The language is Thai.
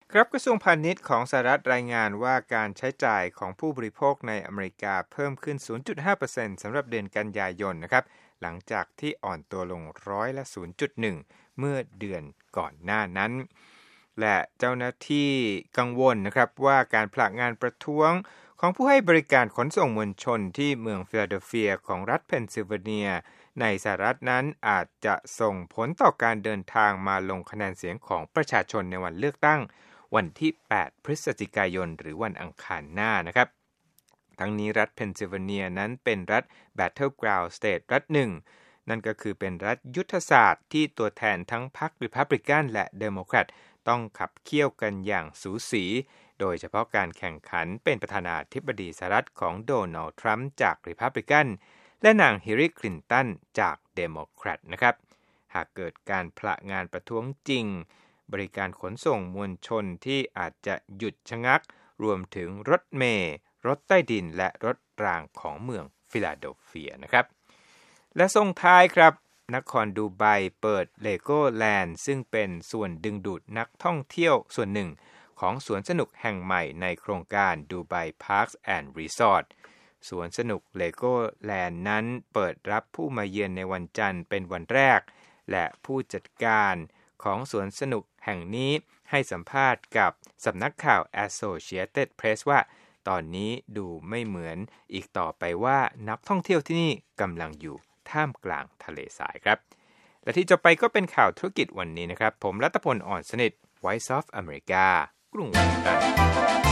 ครับกระทรวงพาณิชย์ของสหรัฐรายงานว่าการใช้จ่ายของผู้บริโภคในอเมริกาเพิ่มขึ้น 0.5% สำหรับเดือนกันยายนนะครับหลังจากที่อ่อนตัวลงร้อยละ 0.1 เมื่อเดือนก่อนหน้านั้นและเจ้าหน้าที่กังวลนะครับว่าการผลักงานประท้วงของผู้ให้บริการขนส่งมวลชนที่เมืองฟิลาเดลเฟียของรัฐเพนซิลเวเนียในสหรัฐนั้นอาจจะส่งผลต่อการเดินทางมาลงคะแนนเสียงของประชาชนในวันเลือกตั้งวันที่ 8 พฤศจิกายนหรือวันอังคารหน้านะครับทั้งนี้รัฐเพนซิลเวเนียนั้นเป็นรัฐ Battleground State รัฐหนึ่งนั่นก็คือเป็นรัฐยุทธศาสตร์ที่ตัวแทนทั้งพรรคริพับลิกันและเดโมแครตต้องขับเคี่ยวกันอย่างสูสีโดยเฉพาะการแข่งขันเป็นประธานาธิบดีสหรัฐของโดนัลด์ทรัมป์จากริพับลิกันและนางฮิลลารีคลินตันจากเดโมแครตนะครับหากเกิดการผละงานประท้วงจริงบริการขนส่งมวลชนที่อาจจะหยุดชะงักรวมถึงรถเมล์รถใต้ดินและรถรางของเมืองฟิลาเดลเฟียนะครับและส่งท้ายครับนครดูไบเปิดเลโก้แลนด์ซึ่งเป็นส่วนดึงดูดนักท่องเที่ยวส่วนหนึ่งของสวนสนุกแห่งใหม่ในโครงการดูไบพาร์คส์แอนด์รีสอร์ทสวนสนุกเลโก้แลนด์นั้นเปิดรับผู้มาเยือนในวันจันทร์เป็นวันแรกและผู้จัดการของสวนสนุกแห่งนี้ให้สัมภาษณ์กับสำนักข่าว Associated Press ว่าตอนนี้ดูไม่เหมือนอีกต่อไปว่านักท่องเที่ยวที่นี่กำลังอยู่ท่ามกลางทะเลทรายครับและที่จะไปก็เป็นข่าวธุรกิจวันนี้นะครับผมรัตพล อ่อนสนิท Voice of America กรุงวอชิงตัน